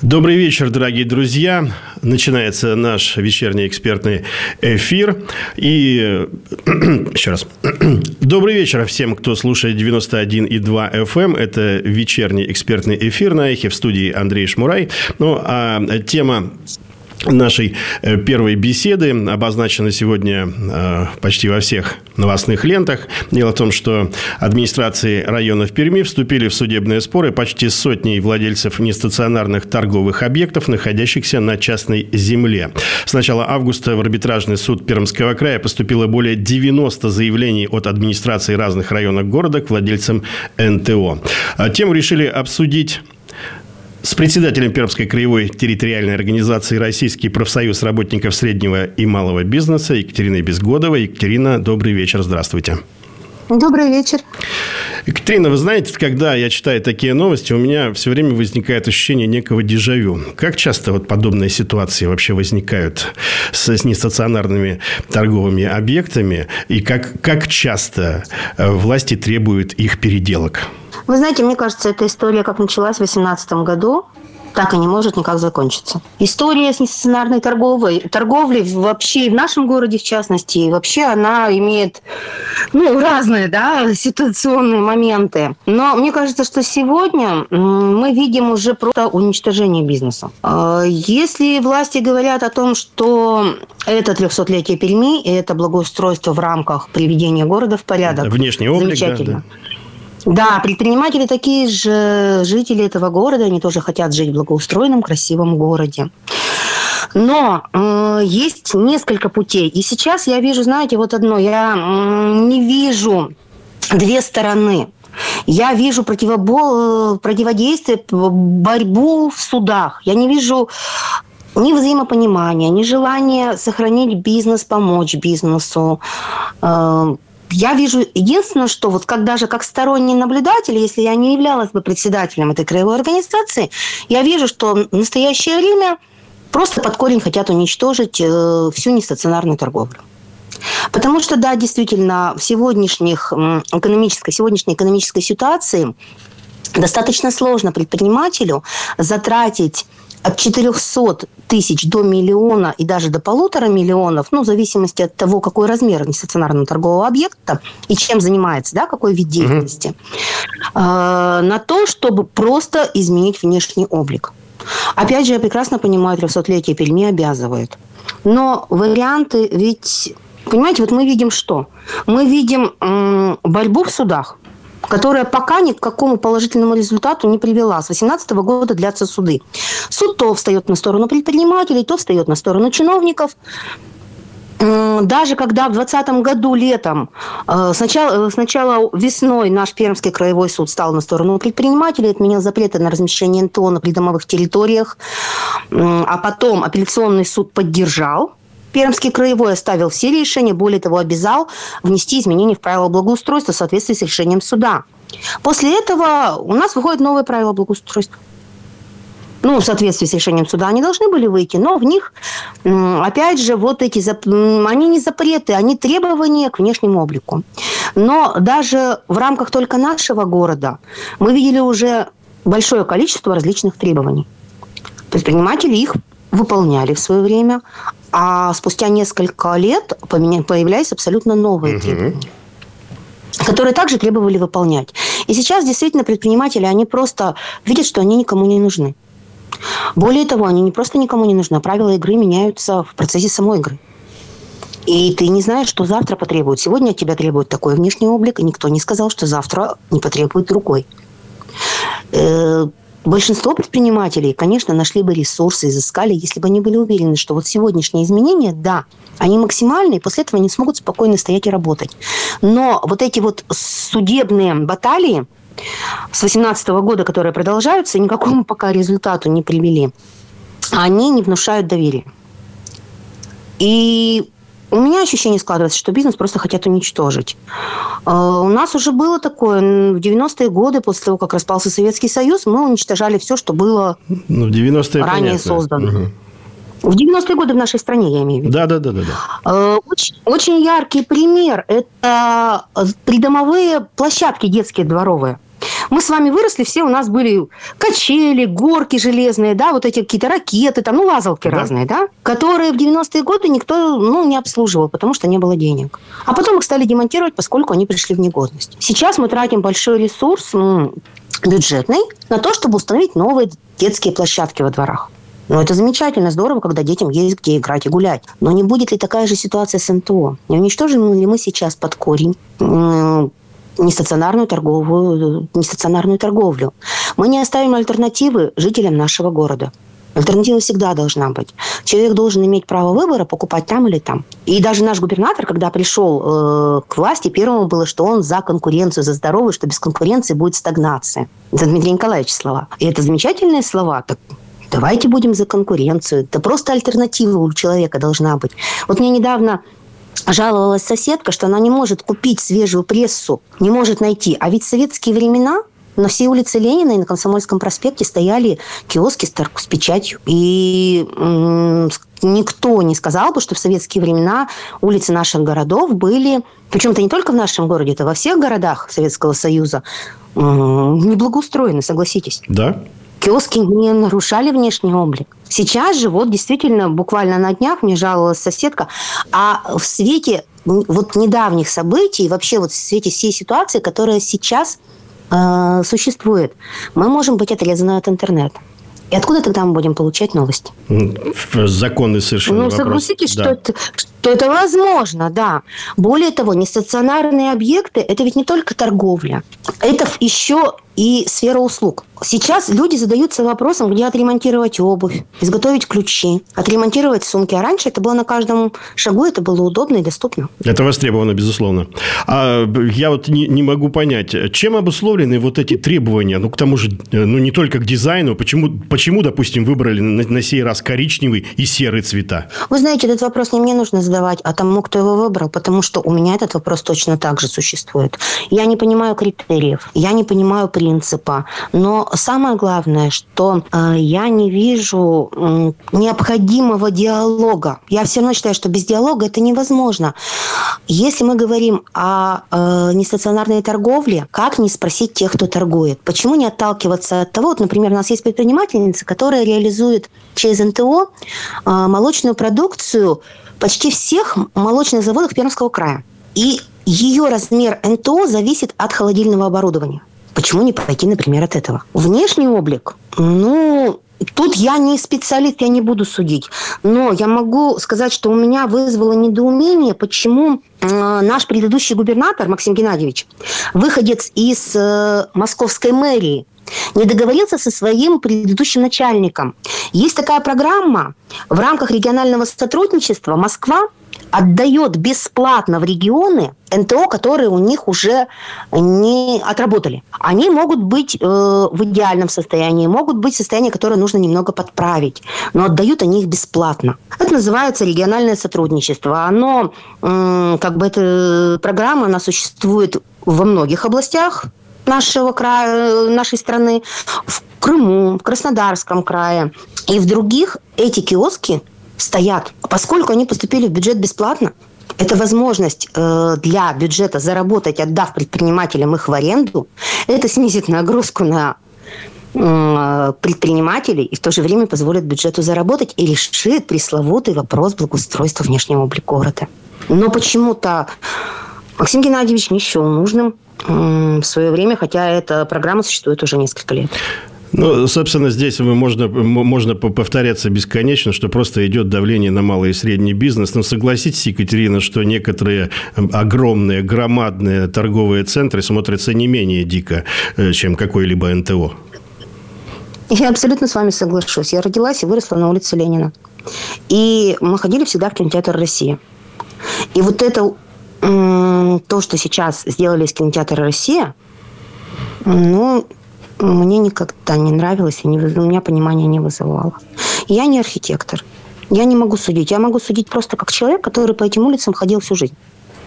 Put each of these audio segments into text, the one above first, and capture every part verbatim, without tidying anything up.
Добрый вечер, дорогие друзья. Начинается наш вечерний экспертный эфир. И еще раз. Добрый вечер всем, кто слушает девяносто один и два эф эм. Это вечерний экспертный эфир на Эхе, в студии Андрей Шмурай. Ну, а тема нашей первой беседы обозначена сегодня э, почти во всех новостных лентах. Дело в том, что администрации районов Перми вступили в судебные споры почти с сотней владельцев нестационарных торговых объектов, находящихся на частной земле. С начала августа в арбитражный суд Пермского края поступило более девяноста заявлений от администрации разных районов города к владельцам эн тэ о. Тему решили обсудить с председателем Пермской краевой территориальной организации «Российский профсоюз работников среднего и малого бизнеса» Екатериной Безгодовой. Екатерина, добрый вечер. Здравствуйте. Добрый вечер. Екатерина, вы знаете, когда я читаю такие новости, у меня все время возникает ощущение некого дежавю. Как часто вот подобные ситуации вообще возникают с, с нестационарными торговыми объектами? И как, как часто власти требуют их переделок? Вы знаете, мне кажется, эта история, как началась в две тысячи восемнадцатом году, так и не может никак закончиться. История с нестационарной торговлей, торговлей вообще и в нашем городе, в частности, и вообще она имеет ну, разные да, ситуационные моменты. Но мне кажется, что сегодня мы видим уже просто уничтожение бизнеса. Если власти говорят о том, что это трехсотлетие Перми, и это благоустройство в рамках приведения города в порядок, внешний облик, замечательно. Да, да. Да, предприниматели такие же жители этого города, они тоже хотят жить в благоустроенном, красивом городе. Но э, есть несколько путей. И сейчас я вижу, знаете, вот одно, я э, не вижу две стороны. Я вижу противобо... противодействие, борьбу в судах. Я не вижу ни взаимопонимания, ни желания сохранить бизнес, помочь бизнесу. Э, Я вижу единственное, что вот как даже как сторонний наблюдатель, если я не являлась бы председателем этой краевой организации, я вижу, что в настоящее время просто под корень хотят уничтожить всю нестационарную торговлю. Потому что, да, действительно, в сегодняшних экономической, сегодняшней экономической ситуации достаточно сложно предпринимателю затратить от четырехсот тысяч до миллиона и даже до полутора миллионов, ну, в зависимости от того, какой размер нестационарного торгового объекта и чем занимается, да, какой вид деятельности, mm-hmm. э, на то, чтобы просто изменить внешний облик. Опять же, я прекрасно понимаю, трехсотлетие Перми обязывает. Но варианты ведь... Понимаете, вот мы видим что? Мы видим м- борьбу в судах, которая пока ни к какому положительному результату не привела. С две тысячи восемнадцатого года длятся суды. Суд то встает на сторону предпринимателей, то встает на сторону чиновников. Даже когда в двадцатом году летом, сначала, сначала весной наш Пермский краевой суд стал на сторону предпринимателей, отменил запреты на размещение эн тэ о на придомовых территориях, а потом апелляционный суд поддержал. Пермский краевой оставил все решения, более того, обязал внести изменения в правила благоустройства в соответствии с решением суда. После этого у нас выходят новые правила благоустройства. Ну, в соответствии с решением суда они должны были выйти, но в них, опять же, вот эти, они не запреты, они требования к внешнему облику. Но даже в рамках только нашего города мы видели уже большое количество различных требований. Предприниматели их выполняли в свое время, а спустя несколько лет появлялись абсолютно новые требования, которые также требовали выполнять. И сейчас действительно предприниматели, они просто видят, что они никому не нужны. Более того, они не просто никому не нужны, а правила игры меняются в процессе самой игры. И ты не знаешь, что завтра потребуют. Сегодня от тебя требуют такой внешний облик, и никто не сказал, что завтра не потребует другой. Большинство предпринимателей, конечно, нашли бы ресурсы, изыскали, если бы они были уверены, что вот сегодняшние изменения, да, они максимальные, и после этого они смогут спокойно стоять и работать. Но вот эти вот судебные баталии с две тысячи восемнадцатого года, которые продолжаются, никакому пока результату не привели, они не внушают доверия. И у меня ощущение складывается, что бизнес просто хотят уничтожить. У нас уже было такое. В девяностые годы, после того, как распался Советский Союз, мы уничтожали все, что было ну, в девяностые, ранее понятно. Создано. Угу. В девяностые годы в нашей стране, я имею в виду. Да, да, да, да, да. Очень, очень яркий пример – это придомовые площадки детские, дворовые. Мы с вами выросли, все у нас были качели, горки железные, да, вот эти какие-то ракеты, там, ну, лазалки да. разные, да, которые в девяностые годы никто, ну, не обслуживал, потому что не было денег. А потом их стали демонтировать, поскольку они пришли в негодность. Сейчас мы тратим большой ресурс, ну, бюджетный, на то, чтобы установить новые детские площадки во дворах. Ну, это замечательно, здорово, когда детям есть где играть и гулять. Но не будет ли такая же ситуация с эн тэ о? Не уничтожим ли мы сейчас под корень нестационарную торговую, нестационарную торговлю? Мы не оставим альтернативы жителям нашего города. Альтернатива всегда должна быть. Человек должен иметь право выбора, покупать там или там. И даже наш губернатор, когда пришел э, к власти, первому было, что он за конкуренцию, за здоровье, что без конкуренции будет стагнация. Это Дмитрий Николаевич слова. И это замечательные слова. Так давайте будем за конкуренцию. Это просто альтернатива у человека должна быть. Вот мне недавно жаловалась соседка, что она не может купить свежую прессу, не может найти. А ведь в советские времена на всей улице Ленина и на Комсомольском проспекте стояли киоски с, с печатью. И м- никто не сказал бы, что в советские времена улицы наших городов были, причем-то не только в нашем городе, это во всех городах Советского Союза, м- неблагоустроены, согласитесь. Да. Киоски не нарушали внешний облик. Сейчас же, вот действительно, буквально на днях мне жаловалась соседка, а в свете вот недавних событий, вообще вот в свете всей ситуации, которая сейчас э, существует, мы можем быть отрезаны от интернета. И откуда тогда мы будем получать новости? Законный совершенно вопрос. Ну, согласитесь, да. что, это, что это возможно, да. Более того, нестационарные объекты – это ведь не только торговля. Это еще и сфера услуг. Сейчас люди задаются вопросом, где отремонтировать обувь, изготовить ключи, отремонтировать сумки. А раньше это было на каждом шагу, это было удобно и доступно. Это востребовано, безусловно. А я вот не, не могу понять, чем обусловлены вот эти требования? Ну, к тому же, ну, не только к дизайну. Почему, почему допустим, выбрали на, на сей раз коричневый и серый цвета? Вы знаете, этот вопрос не мне нужно задавать, а тому, кто его выбрал, потому что у меня этот вопрос точно так же существует. Я не понимаю критериев, я не понимаю принципа, но самое главное, что э, я не вижу э, необходимого диалога. Я все равно считаю, что без диалога это невозможно. Если мы говорим о э, нестационарной торговле, как не спросить тех, кто торгует? Почему не отталкиваться от того, вот, например, у нас есть предпринимательница, которая реализует через эн тэ о э, молочную продукцию почти всех молочных заводов Пермского края. И ее размер эн тэ о зависит от холодильного оборудования. Почему не пойти, например, от этого? Внешний облик, ну, тут я не специалист, я не буду судить. Но я могу сказать, что у меня вызвало недоумение, почему э, наш предыдущий губернатор Максим Геннадьевич, выходец из э, московской мэрии, не договорился со своим предыдущим начальником. Есть такая программа в рамках регионального сотрудничества. Москва отдает бесплатно в регионы эн тэ о, которые у них уже не отработали. Они могут быть э, в идеальном состоянии, могут быть в состоянии, которое нужно немного подправить, но отдают они их бесплатно. Это называется региональное сотрудничество. Оно, э, как бы эта программа, она существует во многих областях нашего края, нашей страны, в Крыму, в Краснодарском крае и в других эти киоски стоят. Поскольку они поступили в бюджет бесплатно, это возможность э, для бюджета заработать, отдав предпринимателям их в аренду. Это снизит нагрузку на э, предпринимателей и в то же время позволит бюджету заработать и решит пресловутый вопрос благоустройства внешнего облика города. Но почему-то Максим Геннадьевич не счел нужным э, в свое время, хотя эта программа существует уже несколько лет. Ну, собственно, здесь можно, можно повторяться бесконечно, что просто идет давление на малый и средний бизнес. Но согласитесь, Екатерина, что некоторые огромные, громадные торговые центры смотрятся не менее дико, чем какой-либо эн тэ о. Я абсолютно с вами соглашусь. Я родилась и выросла на улице Ленина. И мы ходили всегда в кинотеатр «Россия». И вот это, то, что сейчас сделали из кинотеатра «Россия», ну... мне никогда не нравилось, и не, у меня понимания не вызывало. Я не архитектор. Я не могу судить. Я могу судить просто как человек, который по этим улицам ходил всю жизнь.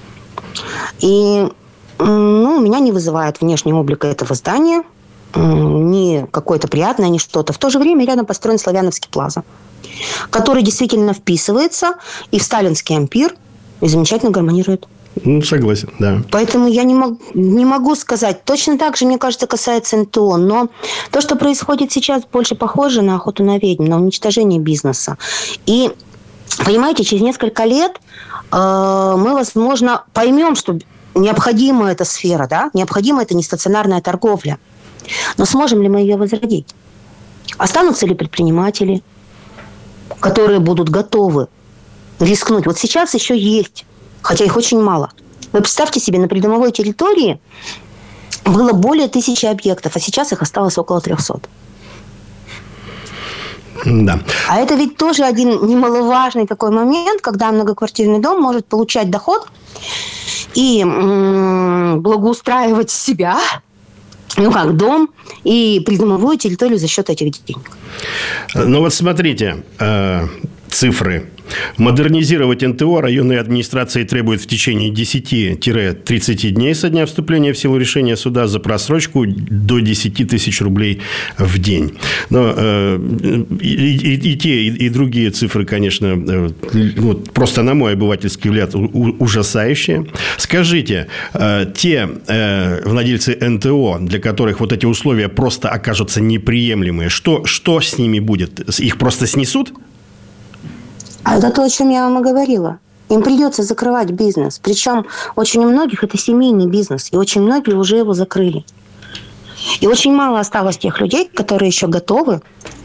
И ну, меня не вызывает внешний облик этого здания, ни какое-то приятное, ни что-то. В то же время рядом построен Славяновский плаза, который действительно вписывается и в сталинский ампир, и замечательно гармонирует. Ну, согласен, да. Поэтому я не, мог, не могу сказать. Точно так же, мне кажется, касается эн тэ о. Но то, что происходит сейчас, больше похоже на охоту на ведьм, на уничтожение бизнеса. И, понимаете, через несколько лет э, мы, возможно, поймем, что необходима эта сфера, да? Необходима эта нестационарная торговля. Но сможем ли мы ее возродить? Останутся ли предприниматели, которые будут готовы рискнуть? Вот сейчас еще есть, хотя их очень мало. Вы представьте себе, на придомовой территории было более тысячи объектов, а сейчас их осталось около трехсот. Да. А это ведь тоже один немаловажный такой момент, когда многоквартирный дом может получать доход и м- благоустраивать себя, ну как, дом и придомовую территорию за счет этих денег. Ну вот смотрите, э, цифры. Модернизировать эн тэ о районные администрации требуют в течение десяти-тридцати дней со дня вступления в силу решения суда, за просрочку до десяти тысяч рублей в день. Но э, и, и, и те, и, и другие цифры, конечно, э, вот, просто на мой обывательский взгляд у, ужасающие. Скажите, э, те э, владельцы эн тэ о, для которых вот эти условия просто окажутся неприемлемые, что, что с ними будет? Их просто снесут? А это то, о чем я вам и говорила. Им придется закрывать бизнес. Причем очень у многих это семейный бизнес. И очень многие уже его закрыли. И очень мало осталось тех людей, которые еще готовы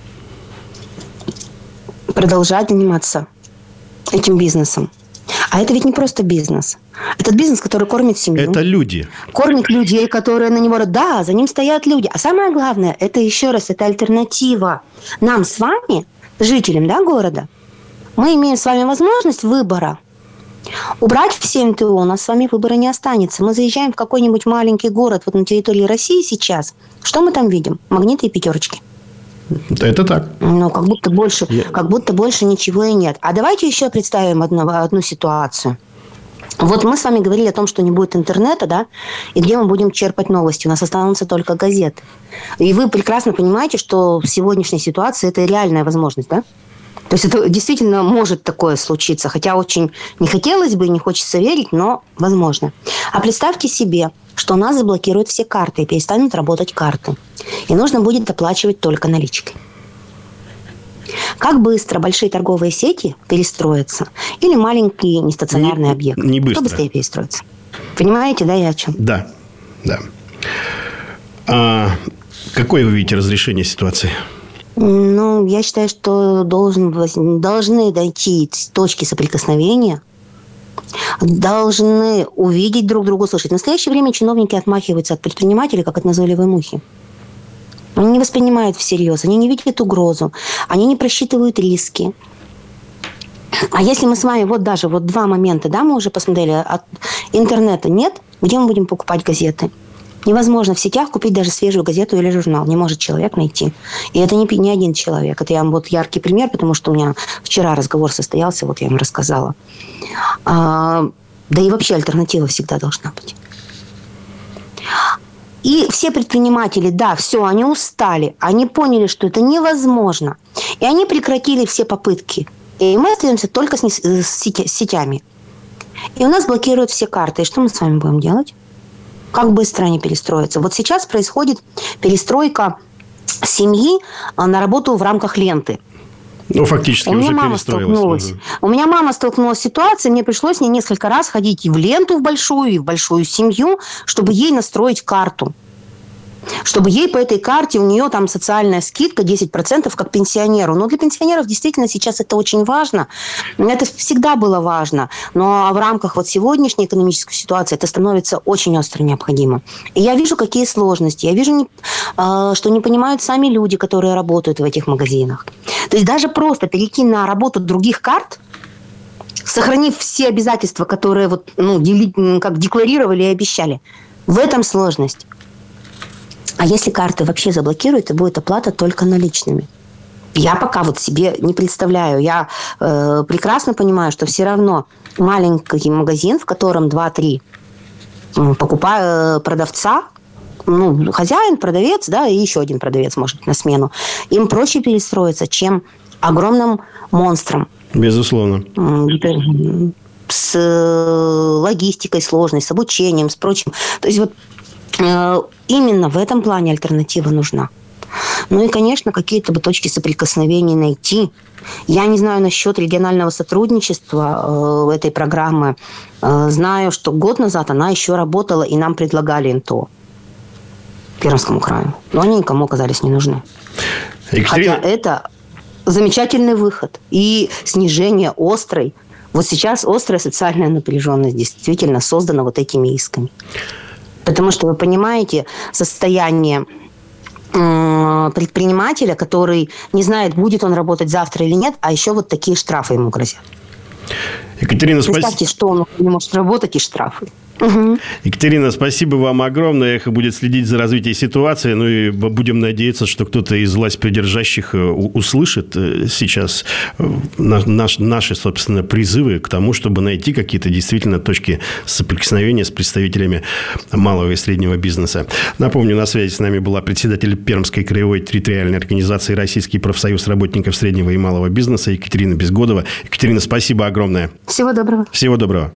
продолжать заниматься этим бизнесом. А это ведь не просто бизнес. Это бизнес, который кормит семью. Это люди. Кормит людей, которые на него... Да, за ним стоят люди. А самое главное, это еще раз, это альтернатива нам с вами, жителям, да, города. Мы имеем с вами возможность выбора. Убрать все эн тэ о, у нас с вами выбора не останется. Мы заезжаем в какой-нибудь маленький город вот на территории России сейчас. Что мы там видим? Магниты и пятерочки. Это так. Ну, как будто больше, Я... как будто больше ничего и нет. А давайте еще представим одну, одну ситуацию. Вот мы с вами говорили о том, что не будет интернета, да, и где мы будем черпать новости. У нас останутся только газеты. И вы прекрасно понимаете, что в сегодняшней ситуации это реальная возможность, да? То есть это действительно может такое случиться, хотя очень не хотелось бы и не хочется верить, но возможно. А представьте себе, что у нас заблокируют все карты и перестанут работать карты. И нужно будет оплачивать только наличкой. Как быстро большие торговые сети перестроятся или маленькие нестационарные не, объекты? Не быстро. Кто быстрее перестроится? Понимаете, да, я о чем? Да, да. А какое вы видите разрешение ситуации? Ну, я считаю, что должен, должны дойти точки соприкосновения, должны увидеть друг друга, слышать. В настоящее время чиновники отмахиваются от предпринимателей, как от назойливой мухи. Они не воспринимают всерьез, они не видят угрозу, они не просчитывают риски. А если мы с вами, вот даже вот два момента, да, мы уже посмотрели, от интернета нет, где мы будем покупать газеты? Невозможно в сетях купить даже свежую газету или журнал. Не может человек найти. И это не, не один человек. Это я вам вот яркий пример, потому что у меня вчера разговор состоялся, вот я вам рассказала. А, да и вообще альтернатива всегда должна быть. И все предприниматели, да, все, они устали. Они поняли, что это невозможно. И они прекратили все попытки. И мы остаемся только с, с, сетя, с сетями. И у нас блокируют все карты. И что мы с вами будем делать? Как быстро они перестроятся? Вот сейчас происходит перестройка семьи на работу в рамках ленты. Ну, фактически у уже меня мама столкнулась. Угу. У меня мама столкнулась с ситуацией, мне пришлось мне несколько раз ходить и в ленту в большую, и в большую семью, чтобы ей настроить карту. Чтобы ей по этой карте, у нее там социальная скидка десять процентов как пенсионеру. Но для пенсионеров действительно сейчас это очень важно. Это всегда было важно. Но в рамках вот сегодняшней экономической ситуации это становится очень остро необходимо. И я вижу, какие сложности. Я вижу, что не понимают сами люди, которые работают в этих магазинах. То есть даже просто перейти на работу других карт, сохранив все обязательства, которые вот, ну, как декларировали и обещали, в этом сложность. А если карты вообще заблокируют, то будет оплата только наличными. Я пока вот себе не представляю. Я э, прекрасно понимаю, что все равно маленький магазин, в котором два-три покупаю продавца, ну, хозяин, продавец, да, и еще один продавец, может быть, на смену, им проще перестроиться, чем огромным монстрам. Безусловно. с логистикой сложной, с обучением, с прочим. То есть вот именно в этом плане альтернатива нужна. Ну и, конечно, какие-то бы точки соприкосновения найти. Я не знаю насчет регионального сотрудничества э, этой программы. Э, знаю, что год назад она еще работала, и нам предлагали НТО Пермскому краю. Но они никому оказались не нужны. Екатерина... Хотя это замечательный выход. И снижение острой. Вот сейчас острая социальная напряженность действительно создана вот этими исками. Потому что, вы понимаете, состояние предпринимателя, который не знает, будет он работать завтра или нет, а еще вот такие штрафы ему грозят. Екатерина, представьте, что он не может работать, и штрафы. Угу. Екатерина, спасибо вам огромное. Эхо будет следить за развитием ситуации. Ну и будем надеяться, что кто-то из властьпридержащих услышит сейчас наш, наши, собственно, призывы к тому, чтобы найти какие-то действительно точки соприкосновения с представителями малого и среднего бизнеса. Напомню, на связи с нами была председатель Пермской краевой территориальной организации «Российский профсоюз работников среднего и малого бизнеса» Екатерина Безгодова. Екатерина, спасибо огромное. Всего доброго. Всего доброго.